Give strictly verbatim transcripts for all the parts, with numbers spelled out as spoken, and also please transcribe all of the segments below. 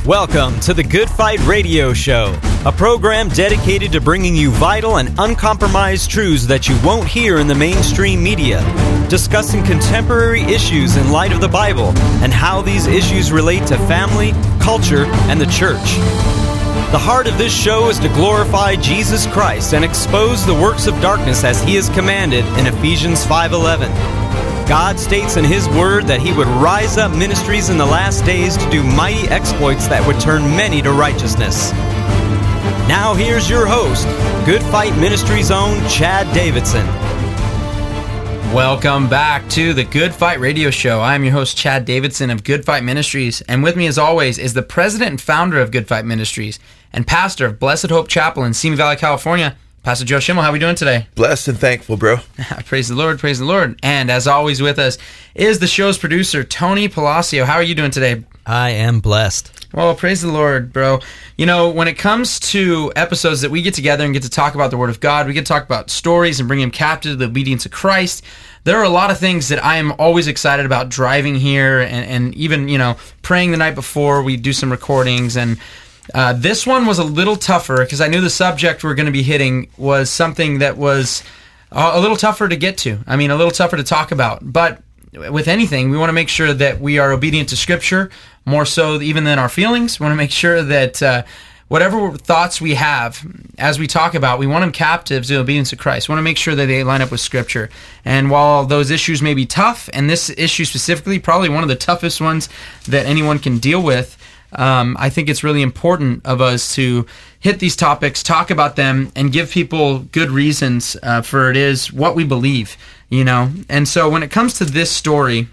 Welcome to the Good Fight Radio Show, a program dedicated to bringing you vital and uncompromised truths that you won't hear in the mainstream media, discussing contemporary issues in light of the Bible and how these issues relate to family, culture, and the church. The heart of this show is to glorify Jesus Christ and expose the works of darkness as He is commanded in Ephesians five eleven. God states in His Word that He would rise up ministries in the last days to do mighty exploits that would turn many to righteousness. Now here's your host, Good Fight Ministries' own Chad Davidson. Welcome back to the Good Fight Radio Show. I'm your host, Chad Davidson of Good Fight Ministries, and with me as always is the president and founder of Good Fight Ministries and pastor of Blessed Hope Chapel in Simi Valley, California, Pastor Joe Schimmel. How are we doing today? Blessed and thankful, bro. Praise the Lord, praise the Lord. And as always with us is the show's producer, Tony Palacio. How are you doing today? I am blessed. Well, praise the Lord, bro. You know, when it comes to episodes that we get together and get to talk about the Word of God, we get to talk about stories and bring Him captive to the obedience of Christ, there are a lot of things that I am always excited about driving here and, and even, you know, praying the night before we do some recordings. And Uh, this one was a little tougher because I knew the subject we're going to be hitting was something that was uh, a little tougher to get to. I mean, a little tougher to talk about. But with anything, we want to make sure that we are obedient to Scripture, more so even than our feelings. We want to make sure that uh, whatever thoughts we have as we talk about, we want them captive to the obedience of Christ. We want to make sure that they line up with Scripture. And while those issues may be tough, and this issue specifically, probably one of the toughest ones that anyone can deal with, Um, I think it's really important of us to hit these topics, talk about them, and give people good reasons uh, for it is what we believe, you know. And so when it comes to this story,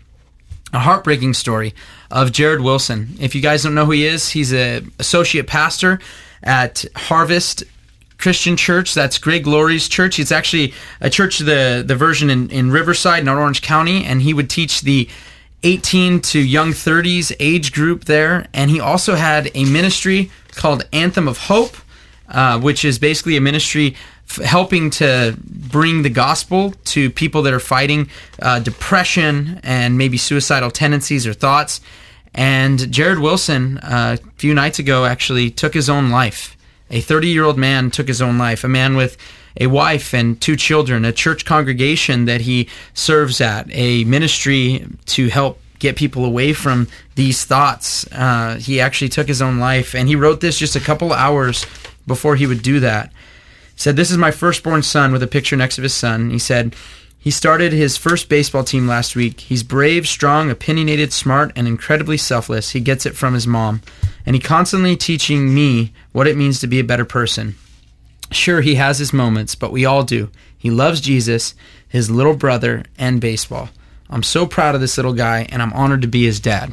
a heartbreaking story of Jared Wilson. If you guys don't know who he is, he's an associate pastor at Harvest Christian Church. That's Greg Laurie's church. It's actually a church, the, the version in, in Riverside, not Orange County, and he would teach the eighteen to young thirties age group there, and he also had a ministry called Anthem of Hope, uh, which is basically a ministry f- helping to bring the gospel to people that are fighting uh, depression and maybe suicidal tendencies or thoughts. And Jared Wilson, uh, a few nights ago, actually took his own life. A thirty-year-old man took his own life, a man with a wife and two children, a church congregation that he serves at, a ministry to help get people away from these thoughts. Uh, he actually took his own life, and he wrote this just a couple of hours before he would do that. He said, "This is my firstborn son," with a picture next to his son. He said, "He started his first baseball team last week. He's brave, strong, opinionated, smart, and incredibly selfless. He gets it from his mom, and he constantly teaching me what it means to be a better person. Sure, he has his moments, but we all do. He loves Jesus, his little brother, and baseball. I'm so proud of this little guy, and I'm honored to be his dad."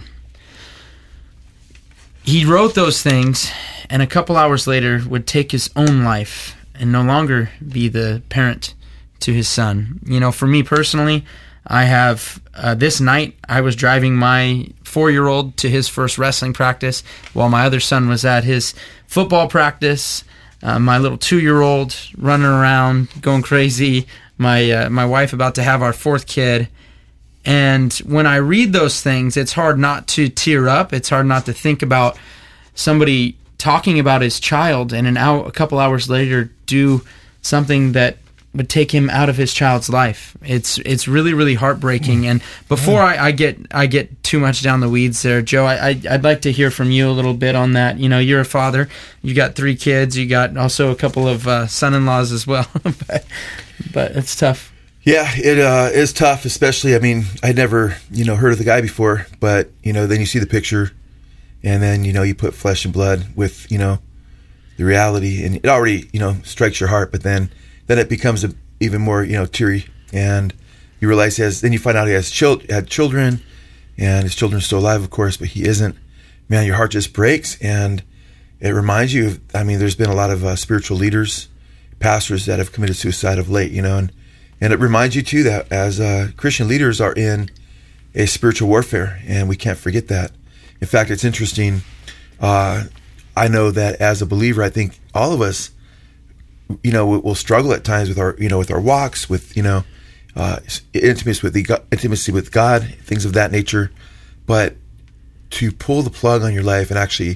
He wrote those things, and a couple hours later would take his own life and no longer be the parent to his son. You know, for me personally, I have, uh, this night, I was driving my four-year-old to his first wrestling practice while my other son was at his football practice. Uh, my little two-year-old running around, going crazy. My uh, my wife about to have our fourth kid. And when I read those things, it's hard not to tear up. It's hard not to think about somebody talking about his child and an hour, a couple hours later do something that would take him out of his child's life. It's it's really, really heartbreaking. And before I, I get I get too much down the weeds there, Joe, I, I, I'd like to hear from you a little bit on that. You know, you're a father. You got three kids. You got also a couple of uh, son-in-laws as well. but, but it's tough. Yeah, it uh, is tough, especially, I mean, I'd never, you know, heard of the guy before, but, you know, then you see the picture, and then, you know, you put flesh and blood with, you know, the reality, and it already, you know, strikes your heart, but then then it becomes a, even more, you know, teary, and you realize he has, then you find out he has chil- had children, and his children are still alive, of course, but he isn't. Man, your heart just breaks, and it reminds you of, I mean, there's been a lot of uh, spiritual leaders, pastors that have committed suicide of late, you know, and, and it reminds you, too, that as uh, Christian leaders are in a spiritual warfare, and we can't forget that. In fact, it's interesting, uh, I know that as a believer, I think all of us, you know, we'll struggle at times with our, you know, with our walks, with, you know, uh, intimacy with the intimacy with God, things of that nature. But to pull the plug on your life and actually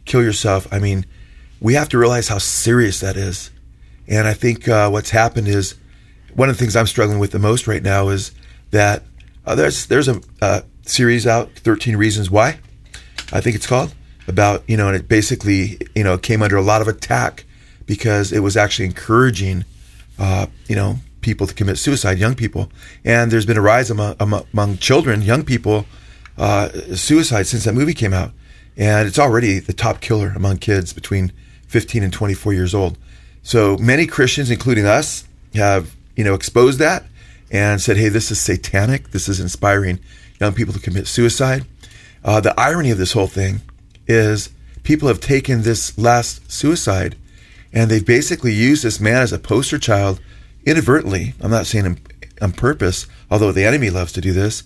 kill yourself. I mean, we have to realize how serious that is. And I think uh, what's happened is, one of the things I'm struggling with the most right now is that uh, there's there's a uh, series out, thirteen Reasons Why, I think it's called, about, you know, and it basically, you know, came under a lot of attack because it was actually encouraging, uh, you know, people to commit suicide, young people. And there's been a rise among, among children, young people, uh, suicide since that movie came out. And it's already the top killer among kids between fifteen and twenty-four years old. So many Christians, including us, have, you know, exposed that and said, hey, this is satanic. This is inspiring young people to commit suicide. Uh, the irony of this whole thing is people have taken this last suicide and they've basically used this man as a poster child inadvertently. I'm not saying on, on purpose, although the enemy loves to do this,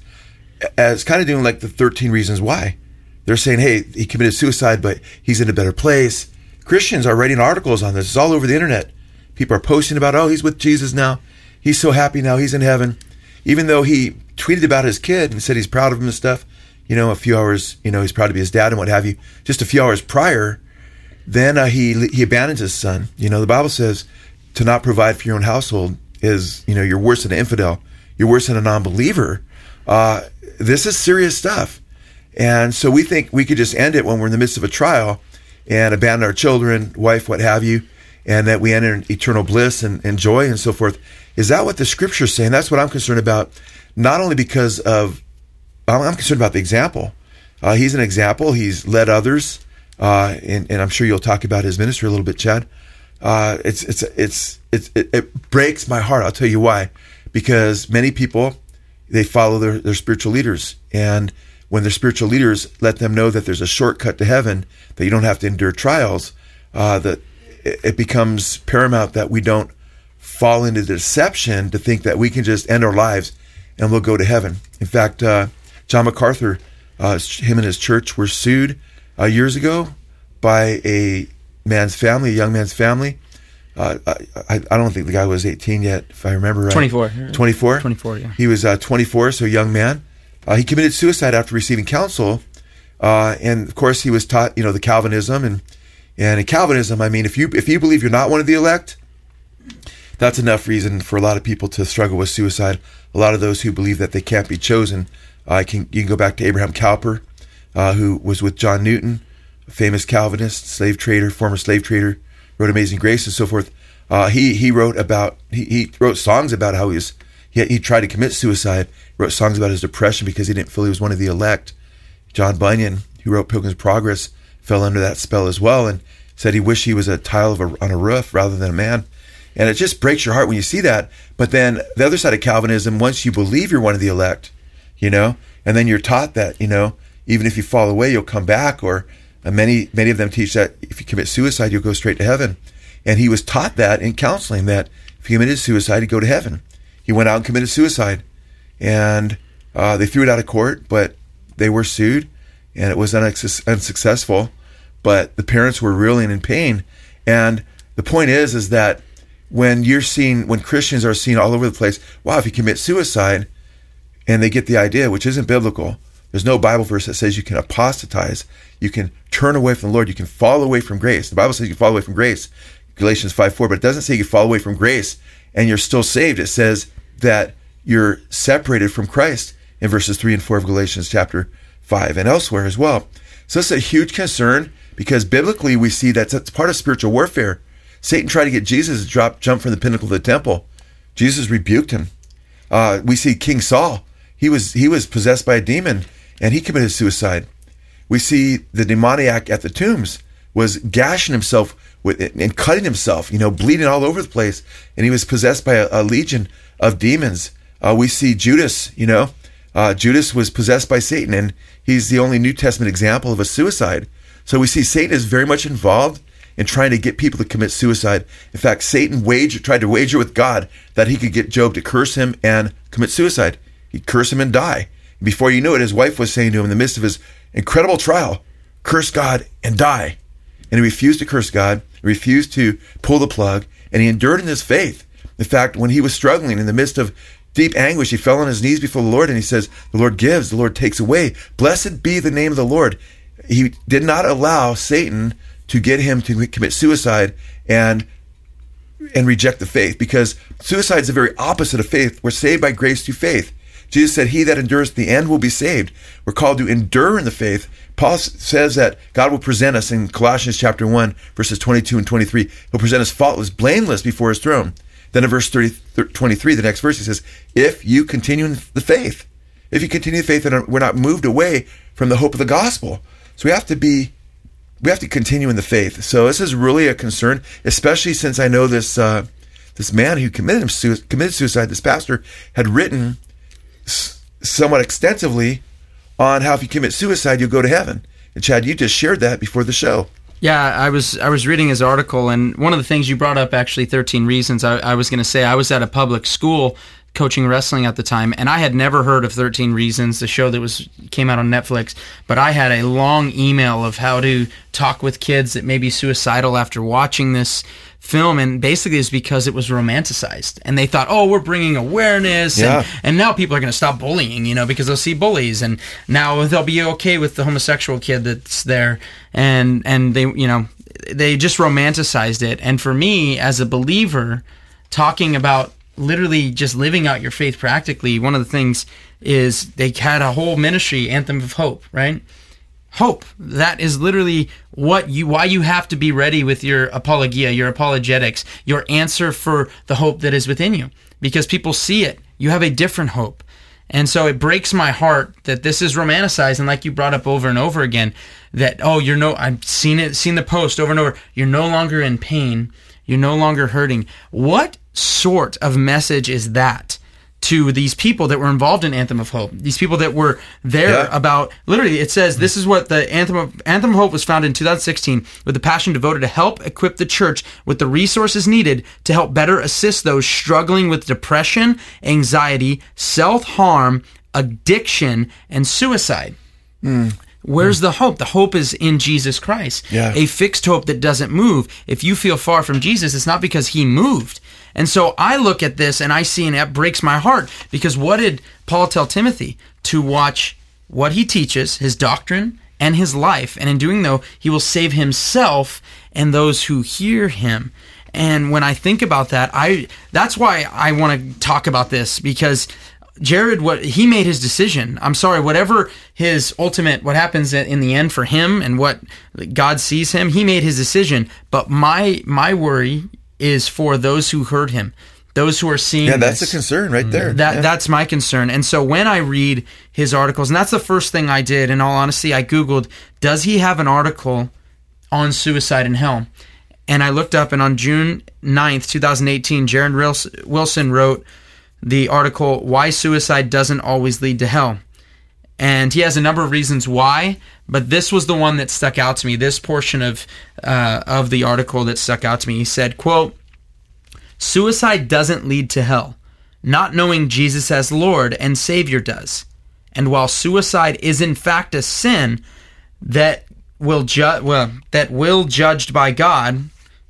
as kind of doing like the thirteen Reasons Why. They're saying, hey, he committed suicide, but he's in a better place. Christians are writing articles on this. It's all over the internet. People are posting about, oh, he's with Jesus now. He's so happy now. He's in heaven. Even though he tweeted about his kid and said he's proud of him and stuff, you know, a few hours, you know, he's proud to be his dad and what have you. Just a few hours prior, then uh, he he abandons his son. You know, the Bible says to not provide for your own household is, you know, you're worse than an infidel. You're worse than a non-believer. Uh, this is serious stuff. And so we think we could just end it when we're in the midst of a trial and abandon our children, wife, what have you, and that we enter in eternal bliss and, and joy and so forth. Is that what the scripture is saying? That's what I'm concerned about, not only because of, I'm, I'm concerned about the example. Uh, he's an example. He's led others, uh, and, and I'm sure you'll talk about his ministry a little bit, Chad. Uh, it's, it's, it's, it's, it, it breaks my heart. I'll tell you why. Because many people, they follow their, their spiritual leaders. And when their spiritual leaders let them know that there's a shortcut to heaven, that you don't have to endure trials, uh, that it, it becomes paramount that we don't fall into the deception to think that we can just end our lives and we'll go to heaven. In fact, uh, John MacArthur, uh, him and his church were sued uh, years ago by a man's family, a young man's family. Uh, I, I don't think the guy was eighteen yet, if I remember right. twenty-four. twenty-four? twenty-four, yeah. He was uh, twenty-four, so a young man. Uh, he committed suicide after receiving counsel. Uh, and, of course, he was taught, you know, the Calvinism. And, and in Calvinism, I mean, if you if you believe you're not one of the elect, that's enough reason for a lot of people to struggle with suicide. A lot of those who believe that they can't be chosen. Uh, can, you can go back to Abraham Cowper, uh, who was with John Newton, a famous Calvinist, slave trader, former slave trader, wrote Amazing Grace and so forth. Uh, he he wrote about he, he wrote songs about how he was he, he tried to commit suicide. Wrote songs about his depression because he didn't feel he was one of the elect. John Bunyan, who wrote Pilgrim's Progress, fell under that spell as well and said he wished he was a tile of a, on a roof rather than a man. And it just breaks your heart when you see that. But then the other side of Calvinism, once you believe you're one of the elect, you know, and then you're taught that, you know, even if you fall away, you'll come back. Or uh, many many of them teach that if you commit suicide, you'll go straight to heaven. And he was taught that in counseling, that if he committed suicide, he'd go to heaven. He went out and committed suicide. And uh, they threw it out of court, but they were sued, and it was unsuc- unsuccessful. But the parents were reeling in pain. And the point is, is that when you're seeing, when Christians are seen all over the place, wow, if you commit suicide, and they get the idea, which isn't biblical, there's no Bible verse that says you can apostatize, you can turn away from the Lord, you can fall away from grace. The Bible says you can fall away from grace, Galatians five four, but it doesn't say you can fall away from grace and you're still saved. It says that you're separated from Christ in verses three and four of Galatians chapter five and elsewhere as well. So it's a huge concern because biblically we see that it's part of spiritual warfare. Satan tried to get Jesus to drop, jump from the pinnacle of the temple. Jesus rebuked him. Uh, we see King Saul. He was he was possessed by a demon and he committed suicide. We see the demoniac at the tombs was gashing himself with and cutting himself, you know, bleeding all over the place, and he was possessed by a, a legion of demons. Uh, we see Judas, you know, uh, Judas was possessed by Satan, and he's the only New Testament example of a suicide. So we see Satan is very much involved in trying to get people to commit suicide. In fact, Satan waged, tried to wager with God that he could get Job to curse him and commit suicide. He'd curse him and die. Before you knew it, his wife was saying to him in the midst of his incredible trial, curse God and die. And he refused to curse God, refused to pull the plug, and he endured in his faith. In fact, when he was struggling in the midst of deep anguish, he fell on his knees before the Lord and he says, the Lord gives, the Lord takes away. Blessed be the name of the Lord. he did not allow Satan to get him to commit suicide and and reject the faith, because suicide is the very opposite of faith. We're saved by grace through faith. Jesus said, he that endures to the end will be saved. We're called to endure in the faith. Paul says that God will present us in Colossians chapter one, verses twenty-two and twenty-three. He'll present us faultless, blameless before his throne. Then in verse thirty, twenty-three, the next verse, he says, if you continue in the faith, if you continue the faith, and we're not moved away from the hope of the gospel. So we have to be, we have to continue in the faith. So this is really a concern, especially since I know this uh, this man who committed, him, committed suicide, this pastor, had written somewhat extensively on how if you commit suicide, you'll go to heaven. And Chad, you just shared that before the show. Yeah, I was I was reading his article, and one of the things you brought up, actually, thirteen Reasons, I, I was going to say, I was at a public school coaching wrestling at the time, and I had never heard of thirteen Reasons, the show that was came out on Netflix, but I had a long email of how to talk with kids that may be suicidal after watching this film, and basically it's because it was romanticized, and they thought, oh, we're bringing awareness, yeah. and, and now people are going to stop bullying, you know, because they'll see bullies, and now they'll be okay with the homosexual kid that's there, and and they, you know, they just romanticized it. And for me, as a believer, talking about literally just living out your faith practically, one of the things is they had a whole ministry, Anthem of Hope, right? Hope. That is literally what you, why you have to be ready with your apologia, your apologetics, your answer for the hope that is within you, because people see it. You have a different hope. And so it breaks my heart that this is romanticized, and like you brought up over and over again, that, oh, you're no, I've seen it, seen the post over and over, you're no longer in pain, you're no longer hurting. What sort of message is that to these people that were involved in Anthem of Hope? These people that were there yeah. about, literally, it says, this is what the Anthem of, Anthem of Hope was founded in two thousand sixteen with the passion devoted to help equip the church with the resources needed to help better assist those struggling with depression, anxiety, self-harm, addiction, and suicide. Mm. Where's mm. the hope? The hope is in Jesus Christ. Yeah. A fixed hope that doesn't move. If you feel far from Jesus, it's not because he moved. And so I look at this and I see, and it breaks my heart, because what did Paul tell Timothy? To watch what he teaches, his doctrine, and his life. And in doing so, he will save himself and those who hear him. And when I think about that, I that's why I want to talk about this, because Jared, what he made his decision. I'm sorry, whatever his ultimate, what happens in the end for him and what God sees him, he made his decision. But my my worry is for those who heard him, those who are seeing Yeah, that's this. a concern right there. That yeah. That's my concern. And so when I read his articles, and that's the first thing I did, in all honesty, I Googled, does he have an article on suicide in hell? And I looked up, and on June ninth, twenty eighteen, Jared Wilson wrote the article, Why Suicide Doesn't Always Lead to Hell. And he has a number of reasons why, but this was the one that stuck out to me, this portion of uh, of the article that stuck out to me. He said, quote, suicide doesn't lead to hell. Not knowing Jesus as Lord and Savior does. And while suicide is in fact a sin that will ju- well, that will judged by God,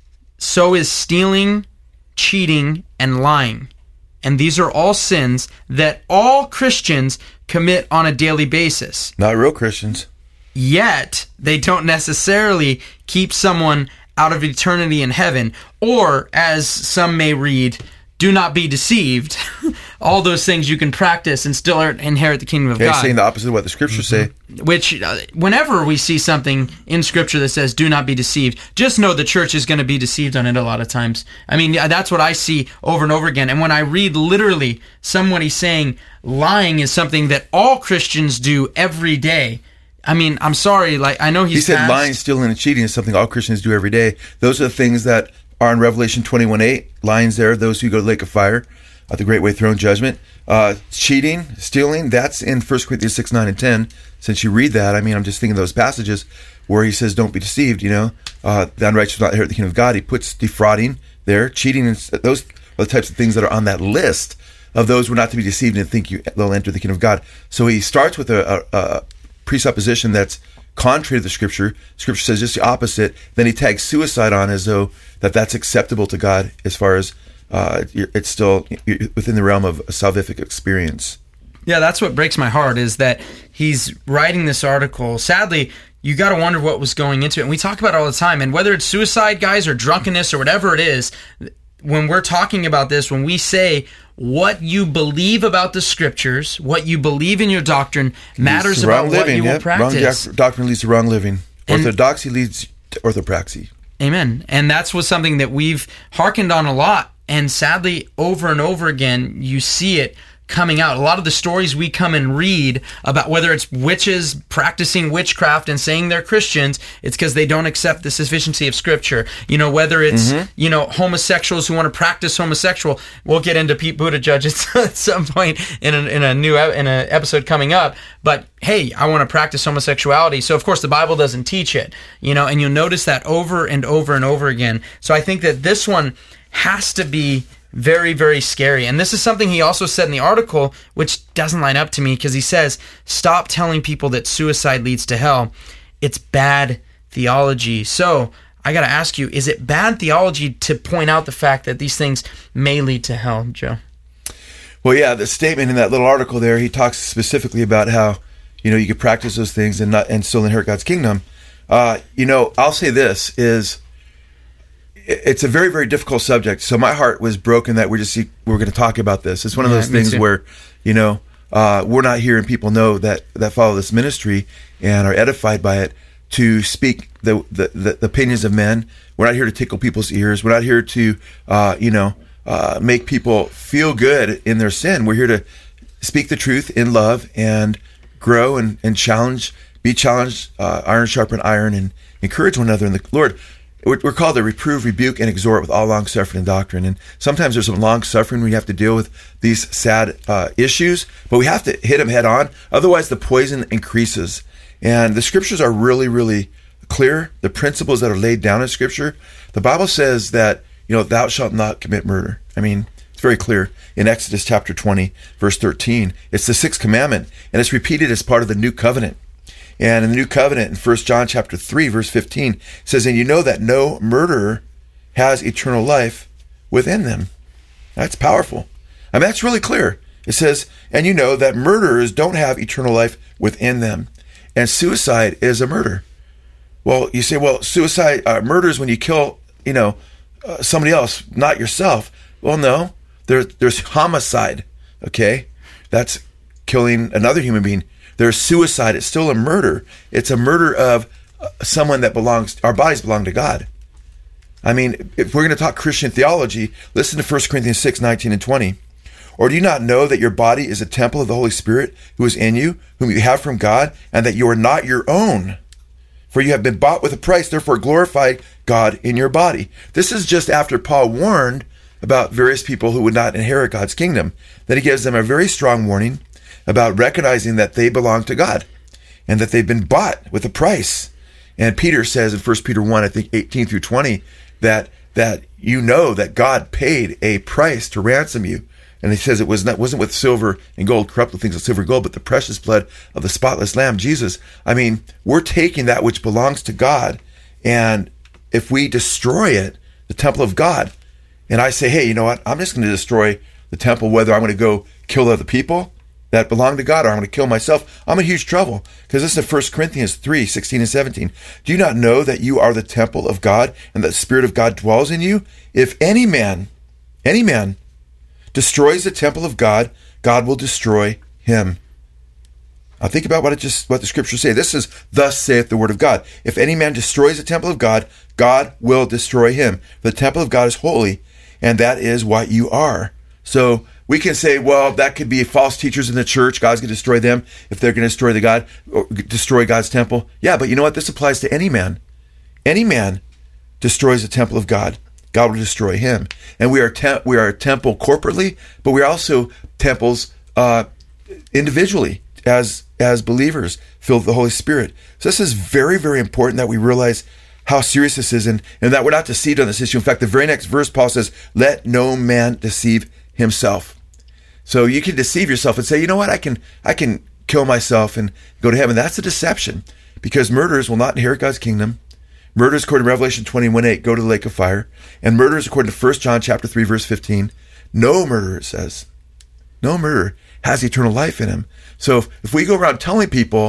so is stealing, cheating, and lying. And these are all sins that all Christians commit on a daily basis. Not real Christians. Yet, they don't necessarily keep someone out of eternity in heaven. Or, as some may read, do not be deceived. All those things you can practice and still inherit the kingdom of Okay, God. saying the opposite of what the scriptures mm-hmm. say. Which, uh, whenever we see something in Scripture that says, do not be deceived, just know the church is going to be deceived on it a lot of times. I mean, that's what I see over and over again. And when I read literally somebody saying lying is something that all Christians do every day, I mean, I'm sorry, like, I know he's He said fast. lying, stealing, and cheating is something all Christians do every day. Those are the things that are in Revelation twenty-one eight. Lions there, those who go to the lake of fire, at the great white throne judgment. Uh, cheating, stealing, that's in First Corinthians six, nine, and ten. Since you read that, I mean, I'm just thinking of those passages where he says, don't be deceived, you know. Uh, the unrighteous will not inherit the kingdom of God. He puts defrauding there, cheating, and those are the types of things that are on that list of those who are not to be deceived and think you, they'll enter the kingdom of God. So he starts with a, a, a presupposition that's contrary to the scripture. Scripture says just the opposite. Then he tags suicide on as though that that's acceptable to God, as far as uh, it's still within the realm of a salvific experience. Yeah, that's what breaks my heart, is that he's writing this article. Sadly, you got to wonder what was going into it. And we talk about it all the time. And whether it's suicide, guys, or drunkenness or whatever it is, when we're talking about this, when we say what you believe about the scriptures, what you believe in your doctrine matters about what living, you yep. will practice. Wrong doctrine leads to wrong living. And, Orthodoxy leads to orthopraxy. Amen. And that's was something that we've hearkened on a lot. And sadly, over and over again, you see it coming out. A lot of the stories we come and read about, whether it's witches practicing witchcraft and saying they're Christians, it's because they don't accept the sufficiency of Scripture. You know, whether it's, mm-hmm. you know, homosexuals who want to practice homosexual. We'll get into Pete Buttigieg at some point in a, in a new in an episode coming up. But hey, I want to practice homosexuality. So of course the Bible doesn't teach it. You know, and you'll notice that over and over and over again. So I think that this one has to be very, very scary. And this is something he also said in the article, which doesn't line up to me, because he says, stop telling people that suicide leads to hell. It's bad theology. So I got to ask you, is it bad theology to point out the fact that these things may lead to hell, Joe? Well, yeah, the statement in that little article there, he talks specifically about how, you know, you could practice those things and not and still inherit God's kingdom. Uh, you know, I'll say this is, it's a very, very difficult subject. So my heart was broken that we're just we're going to talk about this. It's one of yeah, those things where, you know, uh, we're not here and people know that that follow this ministry and are edified by it to speak the the, the, the opinions of men. We're not here to tickle people's ears. We're not here to, uh, you know, uh, make people feel good in their sin. We're here to speak the truth in love and grow and, and challenge, be challenged, uh, iron sharpen iron, and encourage one another in the Lord. We're called to reprove, rebuke, and exhort with all long-suffering and doctrine. And sometimes there's some long-suffering when you have to deal with these sad uh, issues, but we have to hit them head on. Otherwise, the poison increases. And the scriptures are really, really clear. The principles that are laid down in scripture. The Bible says that, you know, thou shalt not commit murder. I mean, it's very clear. In Exodus chapter twenty, verse thirteen, it's the sixth commandment, and it's repeated as part of the new covenant. And in the New Covenant, in First John chapter three, verse fifteen, it says, and you know that no murderer has eternal life within them. That's powerful. I mean, that's really clear. It says, and you know that murderers don't have eternal life within them. And suicide is a murder. Well, you say, well, suicide, uh, murder is when you kill, you know, uh, somebody else, not yourself. Well, no, there, there's homicide, okay? That's killing another human being. There's suicide. It's still a murder. It's a murder of someone that belongs, our bodies belong to God. I mean, if we're going to talk Christian theology, listen to First Corinthians six, nineteen and twenty. Or do you not know that your body is a temple of the Holy Spirit who is in you, whom you have from God, and that you are not your own? For you have been bought with a price, therefore glorify God in your body. This is just after Paul warned about various people who would not inherit God's kingdom. Then he gives them a very strong warning about recognizing that they belong to God and that they've been bought with a price. And Peter says in First Peter one, I think eighteen through twenty, that that you know that God paid a price to ransom you. And he says it was not wasn't with silver and gold, corruptible things of silver and gold, but the precious blood of the spotless Lamb, Jesus. I mean, we're taking that which belongs to God, and if we destroy it, the temple of God, and I say, hey, you know what? I'm just going to destroy the temple, whether I'm going to go kill other people that belong to God, or I'm going to kill myself, I'm in huge trouble. Because this is First Corinthians three, sixteen and seventeen. Do you not know that you are the temple of God, and that the Spirit of God dwells in you? If any man, any man, destroys the temple of God, God will destroy him. Now think about what it just what the scriptures say. This is, thus saith the word of God. If any man destroys the temple of God, God will destroy him. The temple of God is holy, and that is what you are. So we can say, well, that could be false teachers in the church. God's going to destroy them if they're going to destroy the God, or destroy God's temple. Yeah, but you know what? This applies to any man. Any man destroys the temple of God, God will destroy him. And we are te- we are a temple corporately, but we are also temples uh, individually as as believers filled with the Holy Spirit. So this is very, very important that we realize how serious this is, and, and that we're not deceived on this issue. In fact, the very next verse, Paul says, let no man deceive himself. So you can deceive yourself and say, you know what, I can I can kill myself and go to heaven. That's a deception, because murderers will not inherit God's kingdom. Murderers, according to Revelation twenty-one eight, go to the lake of fire. And murderers, according to First John chapter three, verse fifteen, no murderer, it says, no murderer has eternal life in him. So if, if we go around telling people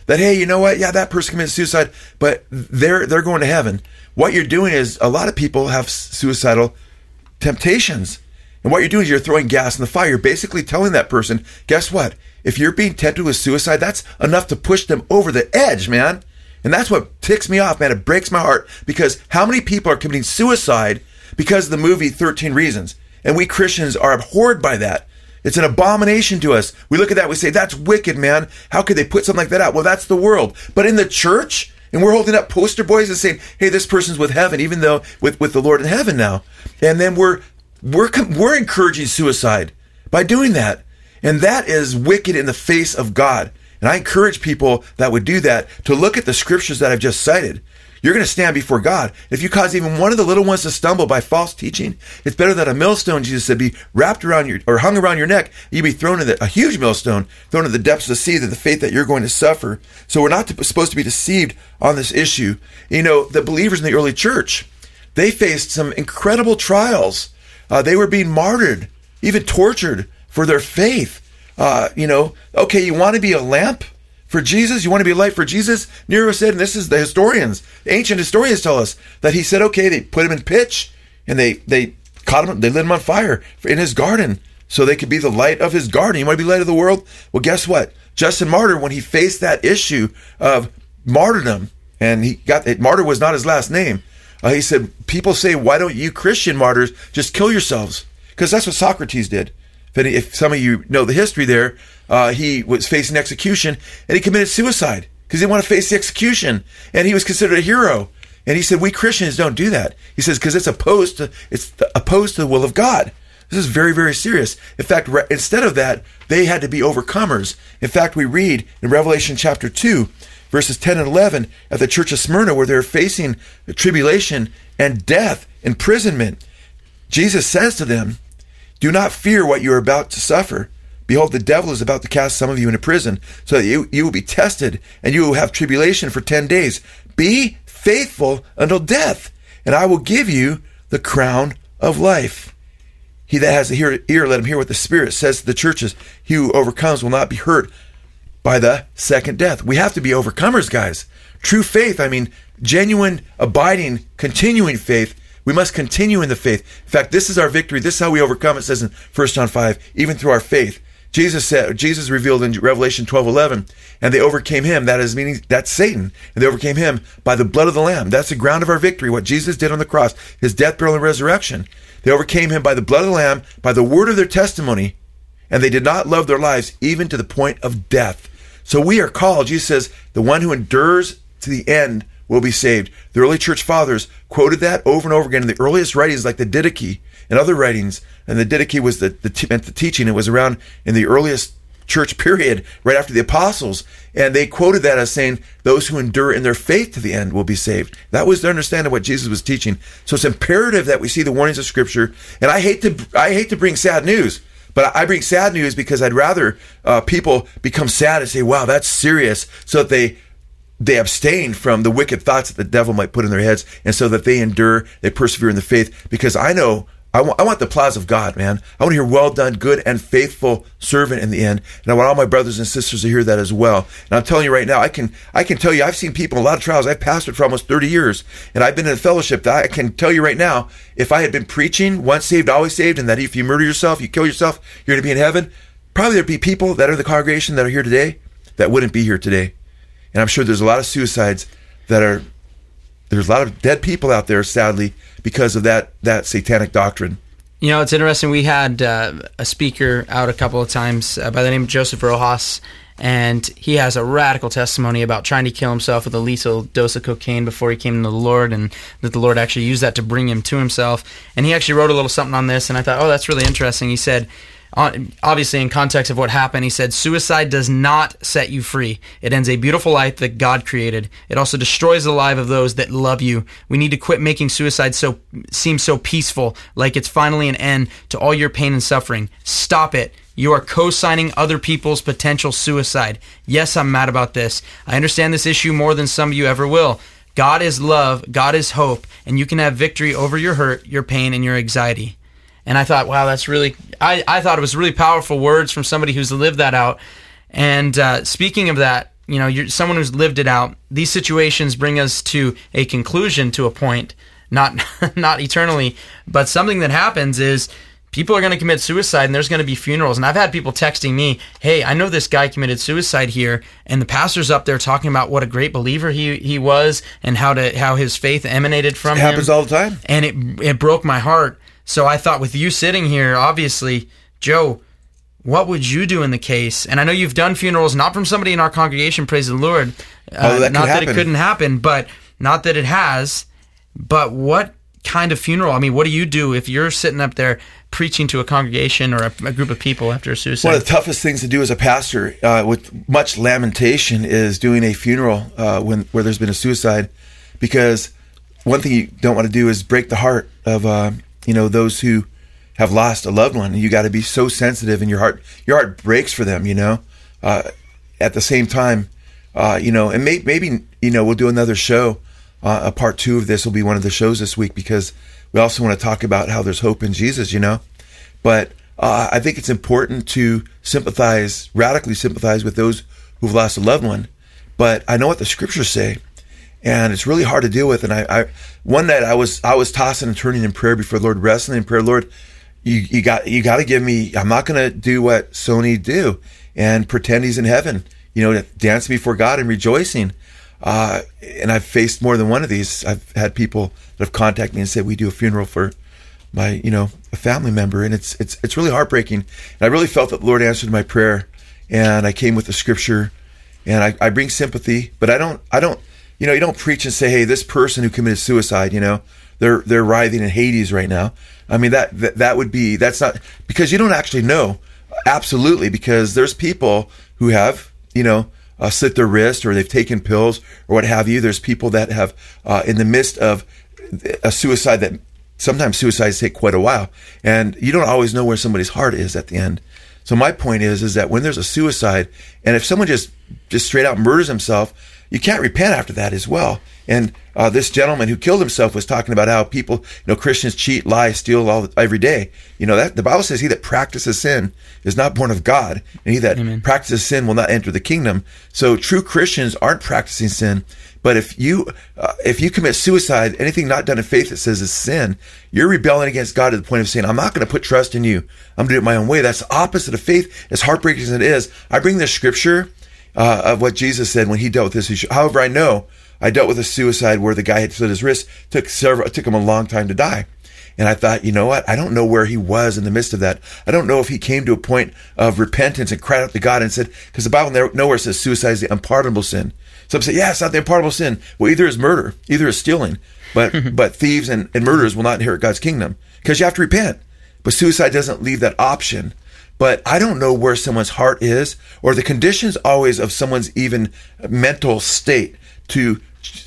that, hey, you know what? Yeah, that person committed suicide, but they're they're going to heaven. What you're doing is a lot of people have suicidal temptations. And what you're doing is you're throwing gas in the fire. You're basically telling that person, guess what? If you're being tempted with suicide, that's enough to push them over the edge, man. And that's what ticks me off, man. It breaks my heart, because how many people are committing suicide because of the movie thirteen Reasons? And we Christians are abhorred by that. It's an abomination to us. We look at that, we say, that's wicked, man. How could they put something like that out? Well, that's the world. But in the church, and we're holding up poster boys and saying, hey, this person's with heaven, even though with, with the Lord in heaven now. And then we're we're we're encouraging suicide by doing that. And that is wicked in the face of God. And I encourage people that would do that to look at the scriptures that I've just cited. You're going to stand before God. If you cause even one of the little ones to stumble by false teaching, it's better that a millstone, Jesus said, be wrapped around your, or hung around your neck. You be thrown in the, a huge millstone, thrown in the depths of the sea, that the fate that you're going to suffer. So we're not to, supposed to be deceived on this issue. You know, the believers in the early church, they faced some incredible trials. Uh, they were being martyred, even tortured for their faith. Uh, you know, okay, you want to be a lamp for Jesus? You want to be a light for Jesus? Nero said, and this is the historians, ancient historians tell us, that he said, okay, they put him in pitch, and they, they caught him, they lit him on fire in his garden so they could be the light of his garden. You want to be the light of the world? Well, guess what? Justin Martyr, when he faced that issue of martyrdom, and he got it, martyr was not his last name, uh, he said, people say, why don't you Christian martyrs just kill yourselves? Because that's what Socrates did. If, any, if some of you know the history there, uh, he was facing execution, and he committed suicide because he didn't want to face the execution, and he was considered a hero. And he said, we Christians don't do that. He says, because it's opposed to it's opposed to the will of God. This is very, very serious. In fact, re- instead of that, they had to be overcomers. In fact, we read in Revelation chapter two, verses ten and eleven, at the church of Smyrna, where they're facing tribulation and death, imprisonment. Jesus says to them, do not fear what you are about to suffer. Behold, the devil is about to cast some of you into prison, so that you, you will be tested, and you will have tribulation for ten days. Be faithful until death, and I will give you the crown of life. He that has a ear, ear, let him hear what the Spirit says to the churches. He who overcomes will not be hurt by the second death. We have to be overcomers, guys. True faith, I mean, genuine, abiding, continuing faith. We must continue in the faith. In fact, this is our victory. This is how we overcome. It says in First John five, even through our faith. Jesus said, Jesus revealed in Revelation twelve eleven, and they overcame him. That is meaning that's Satan. And they overcame him by the blood of the Lamb. That's the ground of our victory. What Jesus did on the cross, his death, burial, and resurrection. They overcame him by the blood of the Lamb, by the word of their testimony, and they did not love their lives even to the point of death. So we are called, Jesus says, the one who endures to the end will be saved. The early church fathers quoted that over and over again in the earliest writings, like the Didache and other writings. And the Didache was the, the, meant the teaching. It was around in the earliest church period, right after the apostles. And they quoted that as saying, those who endure in their faith to the end will be saved. That was their understanding of what Jesus was teaching. So it's imperative that we see the warnings of Scripture. And I hate to, I hate to bring sad news, but I bring sad news because I'd rather uh, people become sad and say, wow, that's serious, so that they They abstain from the wicked thoughts that the devil might put in their heads, and so that they endure, they persevere in the faith. Because I know, I want, I want the applause of God, man. I want to hear, well done, good and faithful servant in the end. And I want all my brothers and sisters to hear that as well. And I'm telling you right now, I can I can tell you, I've seen people in a lot of trials. I've pastored for almost thirty years, and I've been in a fellowship that I can tell you right now, if I had been preaching, once saved, always saved, and that if you murder yourself, you kill yourself, you're going to be in heaven, probably there'd be people that are in the congregation that are here today that wouldn't be here today. And I'm sure there's a lot of suicides that are, there's a lot of dead people out there, sadly, because of that that satanic doctrine. You know, it's interesting. We had uh, a speaker out a couple of times uh, by the name of Joseph Rojas, and he has a radical testimony about trying to kill himself with a lethal dose of cocaine before he came to the Lord, and that the Lord actually used that to bring him to himself. And he actually wrote a little something on this, and I thought, oh, that's really interesting. He said, obviously in context of what happened, he said, suicide does not set you free. It ends a beautiful life that God created. It also destroys the life of those that love you. We need to quit making suicide so seem so peaceful, like it's finally an end to all your pain and suffering. Stop it. You are co-signing other people's potential suicide. Yes, I'm mad about this. I understand this issue more than some of you ever will. God is love, God is hope, and you can have victory over your hurt, your pain, and your anxiety. And I thought, wow, that's really, I, I thought it was really powerful words from somebody who's lived that out. And uh, speaking of that, you know, you're someone who's lived it out. These situations bring us to a conclusion, to a point, not not eternally, but something that happens is people are going to commit suicide, and there's going to be funerals. And I've had people texting me, hey, I know this guy committed suicide here, and the pastor's up there talking about what a great believer he, he was and how to how his faith emanated from it him. It happens all the time. And it it broke my heart. So I thought, with you sitting here, obviously, Joe, what would you do in the case? And I know you've done funerals, not from somebody in our congregation, praise the Lord. Uh, oh, that not could that happen. it couldn't happen, but not that it has. But what kind of funeral? I mean, what do you do if you're sitting up there preaching to a congregation or a, a group of people after a suicide? One of the toughest things to do as a pastor, uh, with much lamentation, is doing a funeral uh, when where there's been a suicide, because one thing you don't want to do is break the heart of uh, you know those who have lost a loved one. You got to be so sensitive, and your heart your heart breaks for them. You know, uh, at the same time, uh, you know, and may, maybe you know we'll do another show. Uh, a part two of this will be one of the shows this week, because we also want to talk about how there's hope in Jesus, you know. But uh, I think it's important to sympathize, radically sympathize with those who've lost a loved one. But I know what the scriptures say, and it's really hard to deal with. And I, I one night I was I was tossing and turning in prayer before the Lord, wrestling in prayer. Lord, you, you got you got to give me. I'm not going to do what Sony do and pretend he's in heaven. You know, dancing before God and rejoicing. Uh, and I've faced more than one of these. I've had people that have contacted me and said, we do a funeral for my, you know, a family member. And it's, it's, it's really heartbreaking. And I really felt that the Lord answered my prayer, and I came with the scripture, and I, I bring sympathy, but I don't, I don't, you know, you don't preach and say, hey, this person who committed suicide, you know, they're, they're writhing in Hades right now. I mean, that, that, that would be, that's not, because you don't actually know. Absolutely. Because there's people who have, you know, Uh, slit their wrist, or they've taken pills, or what have you. There's people that have, uh, in the midst of a suicide, that sometimes suicides take quite a while, and you don't always know where somebody's heart is at the end. So my point is, is that when there's a suicide, and if someone just, just straight out murders himself, you can't repent after that as well. And uh, this gentleman who killed himself was talking about how people, you know, Christians cheat, lie, steal all every day. You know, that the Bible says, he that practices sin is not born of God, and he that Amen. Practices sin will not enter the kingdom. So true Christians aren't practicing sin. But if you uh, if you commit suicide, anything not done in faith that says it's sin, you're rebelling against God to the point of saying, I'm not going to put trust in you. I'm going to do it my own way. That's the opposite of faith, as heartbreaking as it is. I bring this scripture uh, of what Jesus said when he dealt with this issue. However, I know I dealt with a suicide where the guy had slit his wrist. Took several. It took him a long time to die. And I thought, you know what? I don't know where he was in the midst of that. I don't know if he came to a point of repentance and cried out to God and said, because the Bible nowhere says suicide is the unpardonable sin. Some say, yeah, it's not the unpardonable sin. Well, either is murder, either is stealing. But but thieves and, and murderers will not inherit God's kingdom, because you have to repent. But suicide doesn't leave that option. But I don't know where someone's heart is, or the conditions always of someone's even mental state to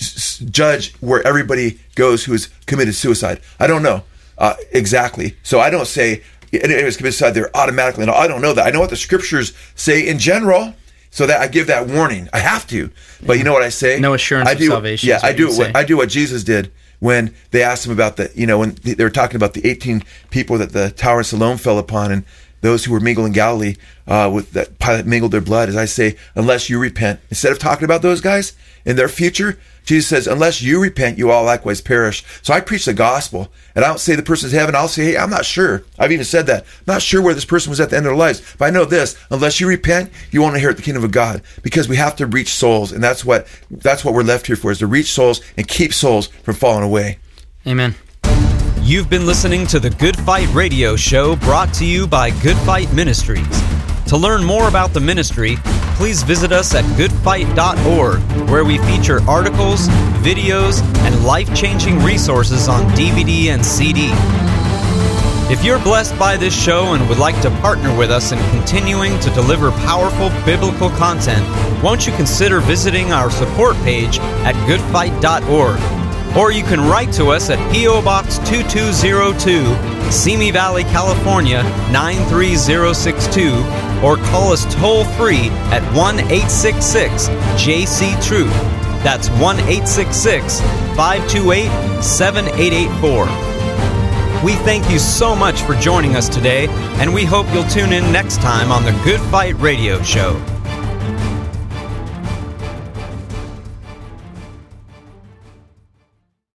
judge where everybody goes who has committed suicide. I don't know uh, exactly. So I don't say anyone who's committed suicide, they're automatically, no, I don't know that. I know what the scriptures say in general, so that I give that warning. I have to. But you know what I say? No assurance I do, of salvation. Yeah, I do, what, I do what Jesus did when they asked him about the, you know, when they were talking about the eighteen people that the Tower of Siloam fell upon, and those who were mingled in Galilee, uh, with that Pilate mingled their blood. As I say, unless you repent, instead of talking about those guys in their future, Jesus says, unless you repent, you all likewise perish. So I preach the gospel, and I don't say the person's in heaven. I'll say, hey, I'm not sure. I've even said that. I'm not sure where this person was at the end of their lives. But I know this, unless you repent, you won't inherit the kingdom of God, because we have to reach souls. And that's what, that's what we're left here for, is to reach souls and keep souls from falling away. Amen. You've been listening to the Good Fight Radio Show, brought to you by Good Fight Ministries. To learn more about the ministry, please visit us at good fight dot org, where we feature articles, videos, and life-changing resources on D V D and C D. If you're blessed by this show and would like to partner with us in continuing to deliver powerful biblical content, won't you consider visiting our support page at good fight dot org? Or you can write to us at P O Box two two zero two, Simi Valley, California nine three zero six two, or call us toll-free at one eight six six J C Truth. That's one eight six six, five two eight, seven eight eight four. We thank you so much for joining us today, and we hope you'll tune in next time on the Good Fight Radio Show.